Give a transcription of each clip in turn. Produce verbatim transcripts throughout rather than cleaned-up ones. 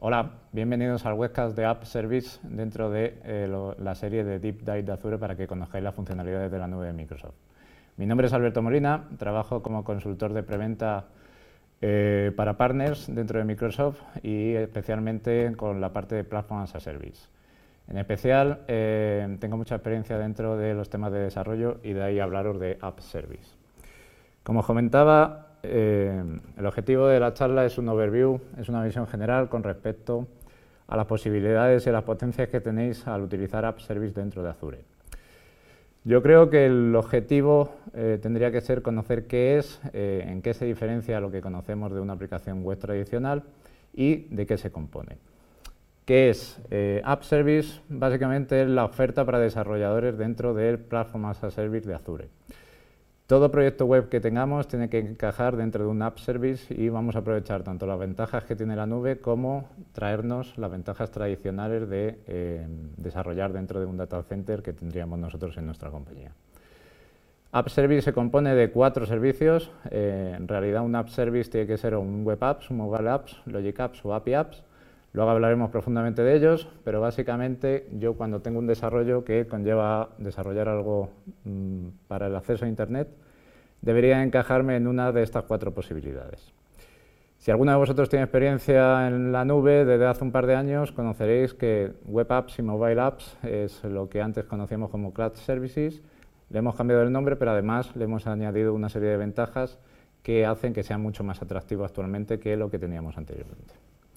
Hola, bienvenidos al webcast de App Service dentro de eh, lo, la serie de Deep Dive de Azure para que conozcáis las funcionalidades de la nube de Microsoft. Mi nombre es Alberto Molina, trabajo como consultor de preventa eh, para partners dentro de Microsoft y especialmente con la parte de Platform as a Service. En especial, eh, tengo mucha experiencia dentro de los temas de desarrollo y de ahí hablaros de App Service. Como os comentaba, eh, el objetivo de la charla es un overview, es una visión general con respecto a las posibilidades y las potencias que tenéis al utilizar App Service dentro de Azure. Yo creo que el objetivo eh, tendría que ser conocer qué es, eh, en qué se diferencia lo que conocemos de una aplicación web tradicional y de qué se compone. ¿Qué es? Eh, App Service básicamente es la oferta para desarrolladores dentro del Platform as a Service de Azure. Todo proyecto web que tengamos tiene que encajar dentro de un App Service y vamos a aprovechar tanto las ventajas que tiene la nube como traernos las ventajas tradicionales de eh, desarrollar dentro de un data center que tendríamos nosotros en nuestra compañía. App Service se compone de cuatro servicios. Eh, en realidad un App Service tiene que ser un Web Apps, un Mobile Apps, Logic Apps o A P I Apps. Luego hablaremos profundamente de ellos, pero básicamente yo cuando tengo un desarrollo que conlleva desarrollar algo mmm, para el acceso a Internet, debería encajarme en una de estas cuatro posibilidades. Si alguno de vosotros tiene experiencia en la nube desde hace un par de años, conoceréis que Web Apps y Mobile Apps es lo que antes conocíamos como Cloud Services. Le hemos cambiado el nombre, pero además le hemos añadido una serie de ventajas que hacen que sea mucho más atractivo actualmente que lo que teníamos anteriormente.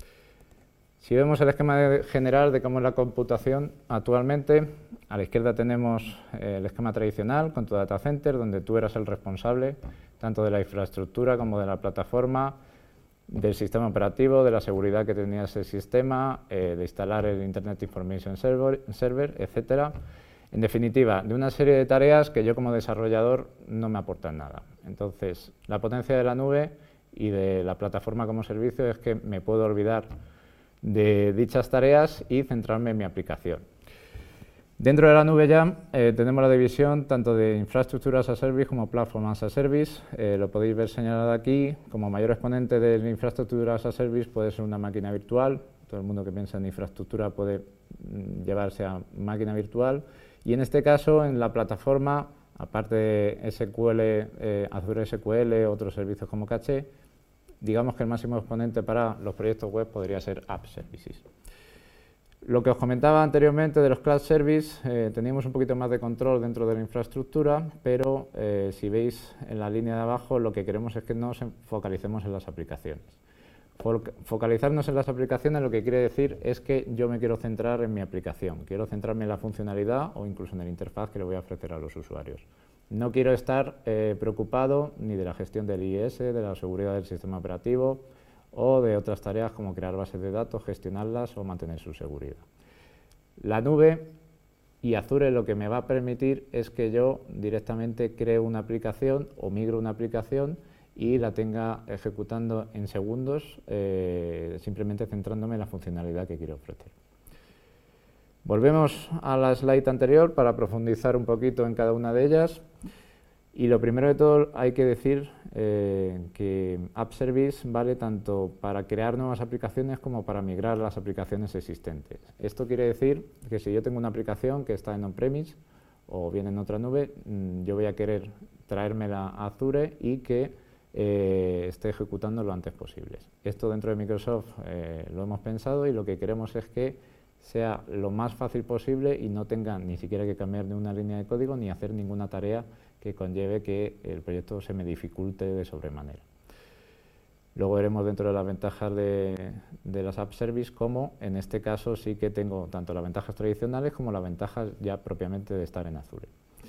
Si vemos el esquema de, general de cómo es la computación actualmente, a la izquierda tenemos eh, el esquema tradicional con tu data center, donde tú eras el responsable tanto de la infraestructura como de la plataforma, del sistema operativo, de la seguridad que tenía ese sistema, eh, de instalar el Internet Information Server, server, etcétera. En definitiva, de una serie de tareas que yo como desarrollador no me aportan nada. Entonces, la potencia de la nube y de la plataforma como servicio es que me puedo olvidar de dichas tareas y centrarme en mi aplicación. Dentro de la nube ya eh, tenemos la división tanto de infraestructura as a service como platform as a service. Eh, lo podéis ver señalado aquí. Como mayor exponente de la infraestructura as a service puede ser una máquina virtual. Todo el mundo que piensa en infraestructura puede mm, llevarse a máquina virtual. Y en este caso, en la plataforma, aparte de S Q L, eh, Azure S Q L, otros servicios como Caché, digamos que el máximo exponente para los proyectos web podría ser App Services. Lo que os comentaba anteriormente de los Cloud Service, eh, teníamos un poquito más de control dentro de la infraestructura, pero eh, si veis en la línea de abajo, lo que queremos es que nos focalicemos en las aplicaciones. Focalizarnos en las aplicaciones lo que quiere decir es que yo me quiero centrar en mi aplicación, quiero centrarme en la funcionalidad o incluso en la interfaz que le voy a ofrecer a los usuarios. No quiero estar eh, preocupado ni de la gestión del I S, de la seguridad del sistema operativo o de otras tareas como crear bases de datos, gestionarlas o mantener su seguridad. La nube y Azure lo que me va a permitir es que yo directamente creo una aplicación o migro una aplicación y la tenga ejecutando en segundos, eh, simplemente centrándome en la funcionalidad que quiero ofrecer. Volvemos a la slide anterior para profundizar un poquito en cada una de ellas. Y lo primero de todo hay que decir eh, que App Service vale tanto para crear nuevas aplicaciones como para migrar las aplicaciones existentes. Esto quiere decir que si yo tengo una aplicación que está en on-premise o bien en otra nube, mmm, yo voy a querer traérmela a Azure y que eh, esté ejecutando lo antes posible. Esto dentro de Microsoft eh, lo hemos pensado y lo que queremos es que sea lo más fácil posible y no tenga ni siquiera que cambiar ni una línea de código ni hacer ninguna tarea que conlleve que el proyecto se me dificulte de sobremanera. Luego veremos dentro de las ventajas de, de las App Service cómo en este caso sí que tengo tanto las ventajas tradicionales como las ventajas ya propiamente de estar en Azure.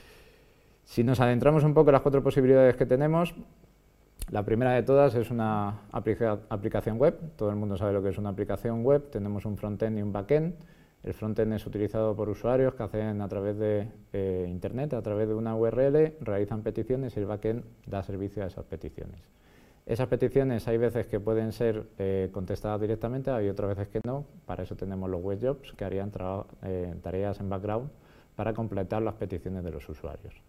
Si nos adentramos un poco en las cuatro posibilidades que tenemos, la primera de todas es una aplica aplicación web. Todo el mundo sabe lo que es una aplicación web. Tenemos un frontend y un backend. El frontend es utilizado por usuarios que hacen a través de eh, Internet, a través de una U R L, realizan peticiones y el backend da servicio a esas peticiones. Esas peticiones hay veces que pueden ser eh, contestadas directamente, hay otras veces que no. Para eso tenemos los web jobs que harían eh, tareas en background para completar las peticiones de los usuarios.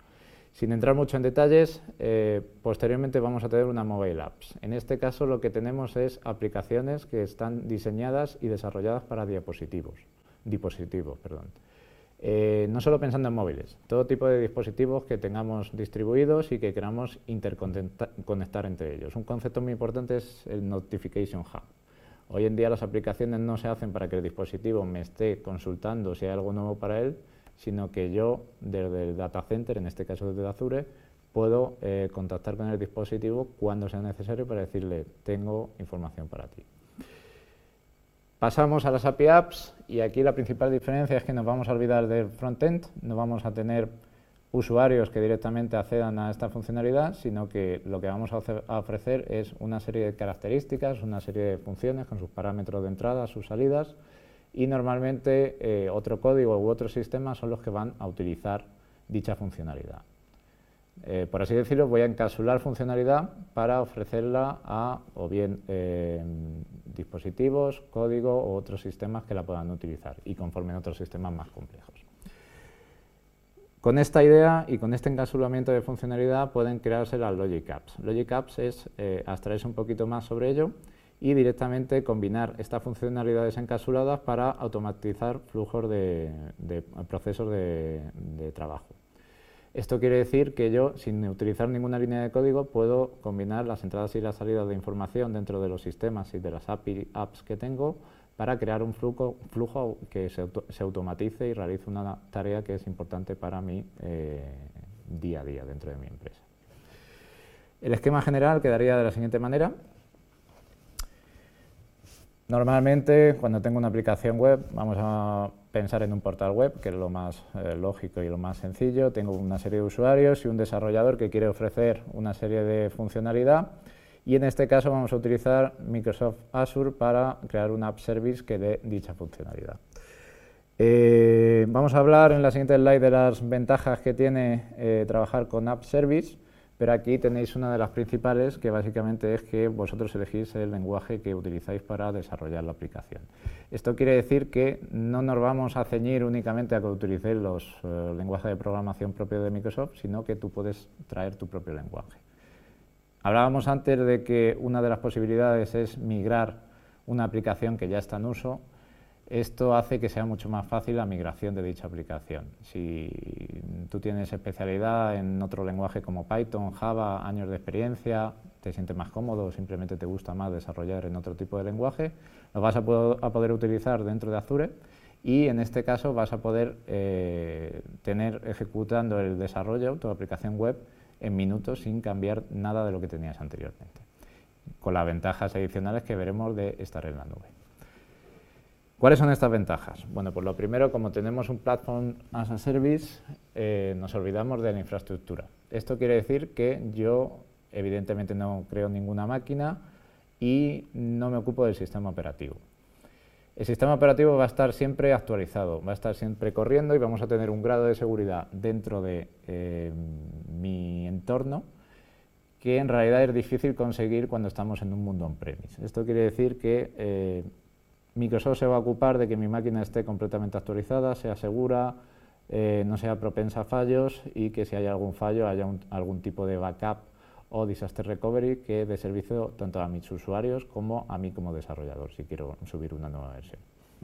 Sin entrar mucho en detalles, eh, posteriormente vamos a tener una mobile apps. En este caso lo que tenemos es aplicaciones que están diseñadas y desarrolladas para diapositivos, dispositivos. Perdón. Eh, no solo pensando en móviles, todo tipo de dispositivos que tengamos distribuidos y que queramos interconectar entre ellos. Un concepto muy importante es el Notification Hub. Hoy en día las aplicaciones no se hacen para que el dispositivo me esté consultando si hay algo nuevo para él, sino que yo desde el data center, en este caso desde Azure, puedo eh, contactar con el dispositivo cuando sea necesario para decirle tengo información para ti. Pasamos a las A P I Apps y aquí la principal diferencia es que nos vamos a olvidar del frontend, no vamos a tener usuarios que directamente accedan a esta funcionalidad, sino que lo que vamos a, hacer, a ofrecer es una serie de características, una serie de funciones con sus parámetros de entrada, sus salidas, y normalmente eh, otro código u otro sistema son los que van a utilizar dicha funcionalidad. Eh, por así decirlo, voy a encapsular funcionalidad para ofrecerla a o bien eh, dispositivos, código u otros sistemas que la puedan utilizar y conformen otros sistemas más complejos. Con esta idea y con este encapsulamiento de funcionalidad pueden crearse las Logic Apps. Logic Apps es eh, abstraerse un poquito más sobre ello y directamente combinar estas funcionalidades encapsuladas para automatizar flujos de, de procesos de, de trabajo. Esto quiere decir que yo, sin utilizar ninguna línea de código, puedo combinar las entradas y las salidas de información dentro de los sistemas y de las A P I Apps que tengo para crear un flujo, flujo que se, auto, se automatice y realice una tarea que es importante para mí eh, día a día dentro de mi empresa. El esquema general quedaría de la siguiente manera. Normalmente, cuando tengo una aplicación web, vamos a pensar en un portal web, que es lo más eh, lógico y lo más sencillo. Tengo una serie de usuarios y un desarrollador que quiere ofrecer una serie de funcionalidad y en este caso vamos a utilizar Microsoft Azure para crear un app service que dé dicha funcionalidad. Eh, vamos a hablar en la siguiente slide de las ventajas que tiene eh, trabajar con app service, pero aquí tenéis una de las principales, que básicamente es que vosotros elegís el lenguaje que utilizáis para desarrollar la aplicación. Esto quiere decir que no nos vamos a ceñir únicamente a que utilicéis los eh, lenguajes de programación propios de Microsoft, sino que tú puedes traer tu propio lenguaje. Hablábamos antes de que una de las posibilidades es migrar una aplicación que ya está en uso. Esto hace que sea mucho más fácil la migración de dicha aplicación. Si tú tienes especialidad en otro lenguaje como Python, Java, años de experiencia, te sientes más cómodo o simplemente te gusta más desarrollar en otro tipo de lenguaje, lo vas a, po a poder utilizar dentro de Azure y en este caso vas a poder eh, tener ejecutando el desarrollo, tu aplicación web, en minutos sin cambiar nada de lo que tenías anteriormente, con las ventajas adicionales que veremos de estar en la nube. ¿Cuáles son estas ventajas? Bueno, pues lo primero, como tenemos un Platform as a Service, eh, nos olvidamos de la infraestructura. Esto quiere decir que yo, evidentemente, no creo ninguna máquina y no me ocupo del sistema operativo. El sistema operativo va a estar siempre actualizado, va a estar siempre corriendo y vamos a tener un grado de seguridad dentro de eh, mi entorno que en realidad es difícil conseguir cuando estamos en un mundo on-premise. Esto quiere decir que eh, Microsoft se va a ocupar de que mi máquina esté completamente actualizada, sea segura, eh, no sea propensa a fallos y que si hay algún fallo haya un, algún tipo de backup o disaster recovery que dé servicio tanto a mis usuarios como a mí como desarrollador si quiero subir una nueva versión.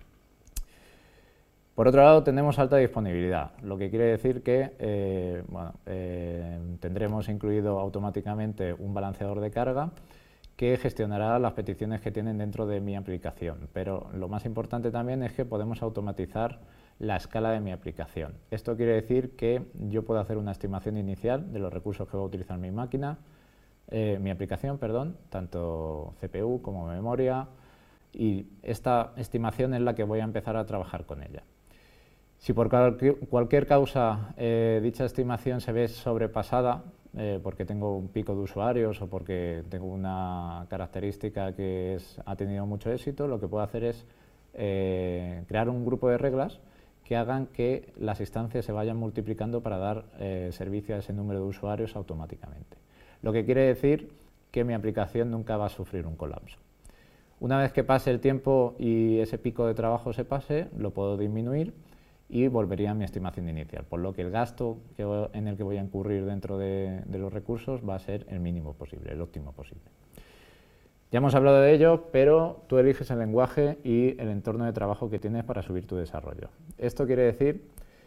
Por otro lado, tenemos alta disponibilidad, lo que quiere decir que eh, bueno, eh, tendremos incluido automáticamente un balanceador de carga que gestionará las peticiones que tienen dentro de mi aplicación, pero lo más importante también es que podemos automatizar la escala de mi aplicación. Esto quiere decir que yo puedo hacer una estimación inicial de los recursos que va a utilizar mi máquina, eh, mi aplicación, perdón, tanto C P U como memoria, y esta estimación es la que voy a empezar a trabajar con ella. Si por cualquier, cualquier causa eh, dicha estimación se ve sobrepasada, eh, porque tengo un pico de usuarios o porque tengo una característica que es, ha tenido mucho éxito, lo que puedo hacer es eh, crear un grupo de reglas que hagan que las instancias se vayan multiplicando para dar eh, servicio a ese número de usuarios automáticamente. Lo que quiere decir que mi aplicación nunca va a sufrir un colapso. Una vez que pase el tiempo y ese pico de trabajo se pase, lo puedo disminuir y volvería a mi estimación inicial, por lo que el gasto que, en el que voy a incurrir dentro de, de los recursos va a ser el mínimo posible, el óptimo posible. Ya hemos hablado de ello, pero tú eliges el lenguaje y el entorno de trabajo que tienes para subir tu desarrollo. Esto quiere decir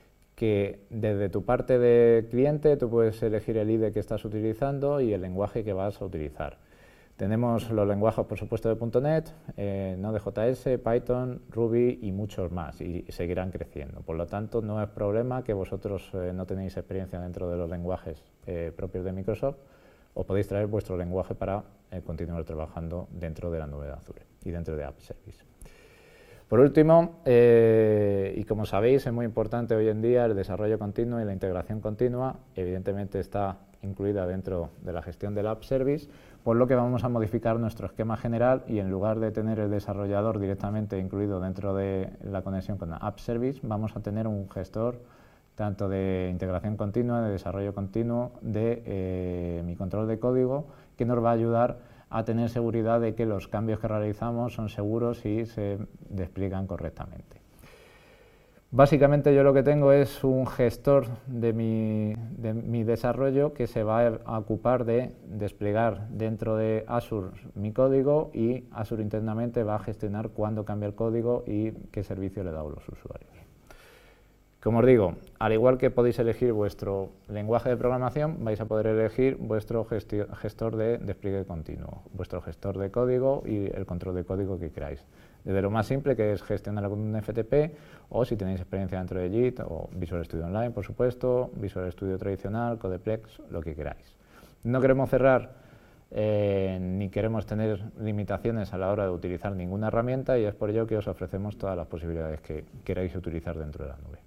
que desde tu parte de cliente tú puedes elegir el I D E que estás utilizando y el lenguaje que vas a utilizar. Tenemos los lenguajes, por supuesto, de punto net, eh, Node.js, Python, Ruby y muchos más, y seguirán creciendo. Por lo tanto, no es problema que vosotros eh, no tenéis experiencia dentro de los lenguajes eh, propios de Microsoft, o podéis traer vuestro lenguaje para eh, continuar trabajando dentro de la nube de Azure y dentro de App Service. Por último, eh, y como sabéis, es muy importante hoy en día el desarrollo continuo y la integración continua. Evidentemente está incluida dentro de la gestión del App Service, por lo que vamos a modificar nuestro esquema general y en lugar de tener el desarrollador directamente incluido dentro de la conexión con App Service, vamos a tener un gestor tanto de integración continua, de desarrollo continuo, de eh, mi control de código, que nos va a ayudar a tener seguridad de que los cambios que realizamos son seguros y se despliegan correctamente. Básicamente yo lo que tengo es un gestor de mi, de mi desarrollo que se va a ocupar de desplegar dentro de Azure mi código, y Azure internamente va a gestionar cuándo cambia el código y qué servicio le da a los usuarios. Como os digo, al igual que podéis elegir vuestro lenguaje de programación, vais a poder elegir vuestro gestor de despliegue continuo, vuestro gestor de código y el control de código que queráis. Desde lo más simple, que es gestionarlo con un F T P, o si tenéis experiencia dentro de Git, o Visual Studio Online, por supuesto, Visual Studio tradicional, Codeplex, lo que queráis. No queremos cerrar eh, ni queremos tener limitaciones a la hora de utilizar ninguna herramienta, y es por ello que os ofrecemos todas las posibilidades que queráis utilizar dentro de la nube.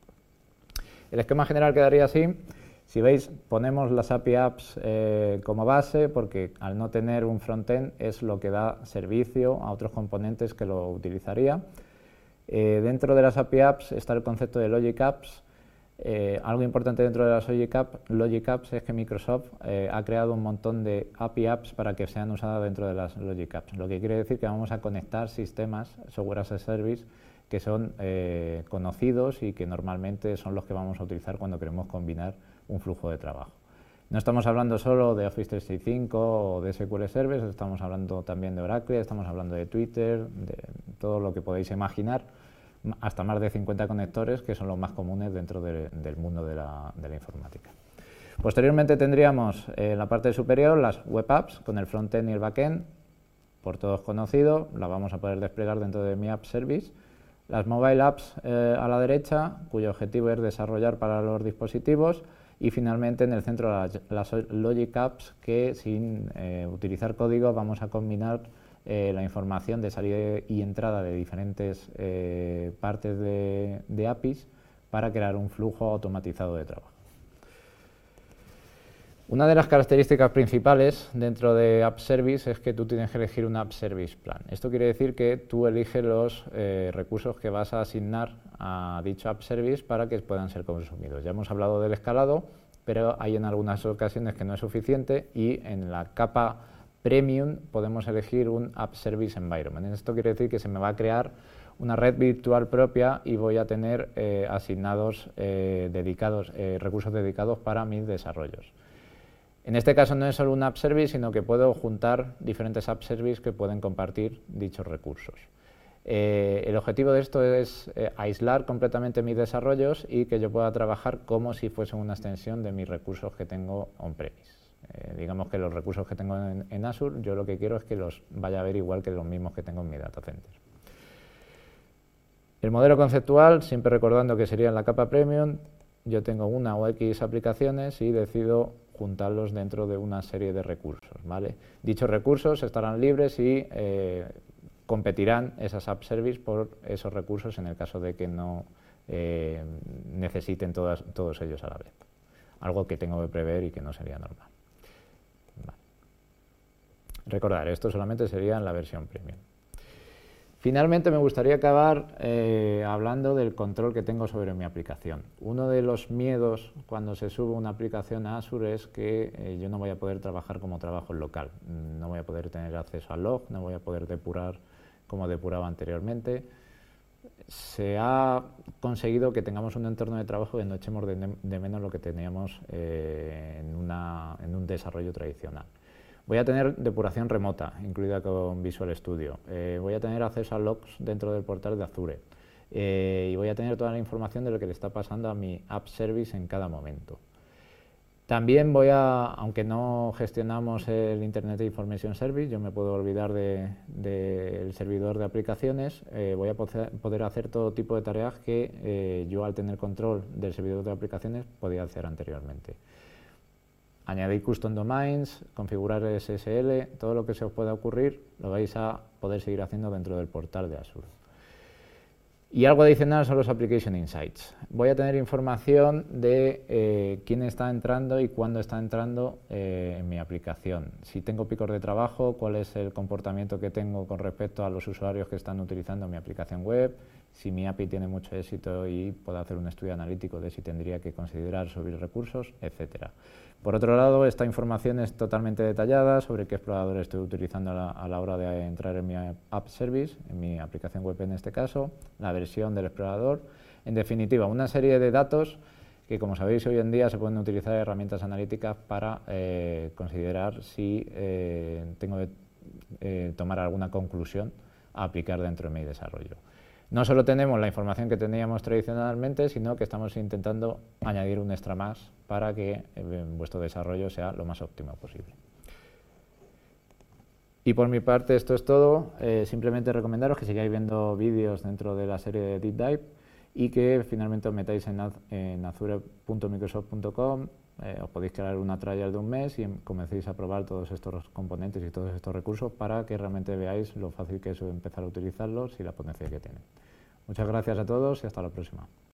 El esquema general quedaría así. Si veis, ponemos las A P I Apps eh, como base, porque al no tener un frontend es lo que da servicio a otros componentes que lo utilizaría. Eh, dentro de las A P I Apps está el concepto de Logic Apps. Eh, algo importante dentro de las Logic, App, Logic Apps es que Microsoft eh, ha creado un montón de A P I Apps para que sean usadas dentro de las Logic Apps, lo que quiere decir que vamos a conectar sistemas, software as a service, que son eh, conocidos y que normalmente son los que vamos a utilizar cuando queremos combinar un flujo de trabajo. No estamos hablando solo de Office trescientos sesenta y cinco o de S Q L Server, estamos hablando también de Oracle, estamos hablando de Twitter, de todo lo que podéis imaginar, hasta más de cincuenta conectores, que son los más comunes dentro de, del mundo de la, de la informática. Posteriormente tendríamos eh, en la parte superior las web apps con el frontend y el backend, por todos conocido, la vamos a poder desplegar dentro de mi App Service. Las mobile apps eh, a la derecha, cuyo objetivo es desarrollar para los dispositivos, y finalmente en el centro las, las Logic Apps, que sin eh, utilizar código vamos a combinar eh, la información de salida y entrada de diferentes eh, partes de, de A P Is para crear un flujo automatizado de trabajo. Una de las características principales dentro de App Service es que tú tienes que elegir un App Service Plan. Esto quiere decir que tú eliges los eh, recursos que vas a asignar a dicho App Service para que puedan ser consumidos. Ya hemos hablado del escalado, pero hay en algunas ocasiones que no es suficiente, y en la capa Premium podemos elegir un App Service Environment. Esto quiere decir que se me va a crear una red virtual propia y voy a tener eh, asignados eh, dedicados, eh, recursos dedicados para mis desarrollos. En este caso no es solo un App Service, sino que puedo juntar diferentes App Services que pueden compartir dichos recursos. Eh, el objetivo de esto es eh, aislar completamente mis desarrollos y que yo pueda trabajar como si fuesen una extensión de mis recursos que tengo on-premise. Eh, digamos que los recursos que tengo en, en Azure, yo lo que quiero es que los vaya a ver igual que los mismos que tengo en mi data center. El modelo conceptual, siempre recordando que sería en la capa Premium, yo tengo una o X aplicaciones y decido juntarlos dentro de una serie de recursos, ¿vale? Dichos recursos estarán libres y eh, competirán esas App Service por esos recursos en el caso de que no eh, necesiten todas, todos ellos a la vez. Algo que tengo que prever y que no sería normal. Vale. Recordar, esto solamente sería en la versión Premium. Finalmente me gustaría acabar eh, hablando del control que tengo sobre mi aplicación. Uno de los miedos cuando se sube una aplicación a Azure es que eh, yo no voy a poder trabajar como trabajo en local. No voy a poder tener acceso al log, no voy a poder depurar como depuraba anteriormente. se ha conseguido que tengamos un entorno de trabajo que no echemos de, de menos lo que teníamos eh, en, una, en un desarrollo tradicional. Voy a tener depuración remota, incluida con Visual Studio. Eh, voy a tener acceso a logs dentro del portal de Azure. Eh, y voy a tener toda la información de lo que le está pasando a mi App Service en cada momento. También voy a, aunque no gestionamos el Internet Information Service, yo me puedo olvidar del de, de servidor de aplicaciones, eh, voy a poder hacer todo tipo de tareas que eh, yo, al tener control del servidor de aplicaciones, podía hacer anteriormente. Añadir custom domains, configurar S S L, todo lo que se os pueda ocurrir lo vais a poder seguir haciendo dentro del portal de Azure. Y algo adicional son los Application Insights. Voy a tener información de eh, quién está entrando y cuándo está entrando eh, en mi aplicación. Si tengo picos de trabajo, cuál es el comportamiento que tengo con respecto a los usuarios que están utilizando mi aplicación web, si mi A P I tiene mucho éxito y puedo hacer un estudio analítico de si tendría que considerar subir recursos, etcétera. Por otro lado, esta información es totalmente detallada sobre qué explorador estoy utilizando a la, a la hora de entrar en mi App Service, en mi aplicación web en este caso, la versión del explorador. En definitiva, una serie de datos que, como sabéis, hoy en día se pueden utilizar herramientas analíticas para eh, considerar si eh, tengo que eh, tomar alguna conclusión a aplicar dentro de mi desarrollo. No solo tenemos la información que teníamos tradicionalmente, sino que estamos intentando añadir un extra más para que eh, vuestro desarrollo sea lo más óptimo posible. Y por mi parte esto es todo. Eh, simplemente recomendaros que sigáis viendo vídeos dentro de la serie de Deep Dive y que finalmente os metáis en, en azure punto microsoft punto com, eh, os podéis crear una trial de un mes y comencéis a probar todos estos componentes y todos estos recursos para que realmente veáis lo fácil que es empezar a utilizarlos y la potencia que tienen. Muchas gracias a todos y hasta la próxima.